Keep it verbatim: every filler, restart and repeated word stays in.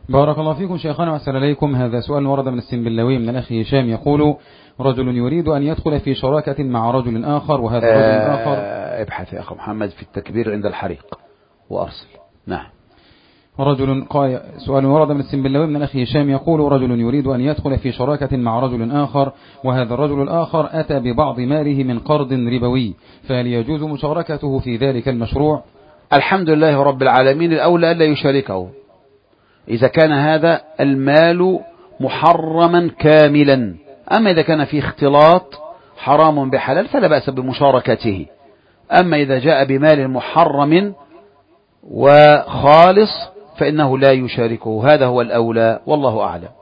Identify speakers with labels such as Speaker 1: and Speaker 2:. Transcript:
Speaker 1: بارك الله فيكم شيخنا وأحسن إليكم. هذا سؤال ورد من السنبلاوي من الأخ هشام يقول: رجل يريد أن يدخل في شراكة مع رجل آخر، وهذا الرجل الآخر
Speaker 2: آه ابحث يا أخو محمد في التكبير عند الحريق وأرسل. نعم.
Speaker 1: رجل قال سؤال ورد من السنبلاوي من الأخ هشام يقول: رجل يريد أن يدخل في شراكة مع رجل آخر، وهذا الرجل الآخر أتى ببعض ماله من قرض ربوي، فهل يجوز مشاركته في ذلك المشروع؟
Speaker 2: الحمد لله رب العالمين، الأولى ألا يشاركه إذا كان هذا المال محرما كاملا. أما إذا كان فيه اختلاط حرام بحلال فلا بأس بمشاركته. أما إذا جاء بمال محرم وخالص فإنه لا يشاركه، هذا هو الأولى والله أعلم.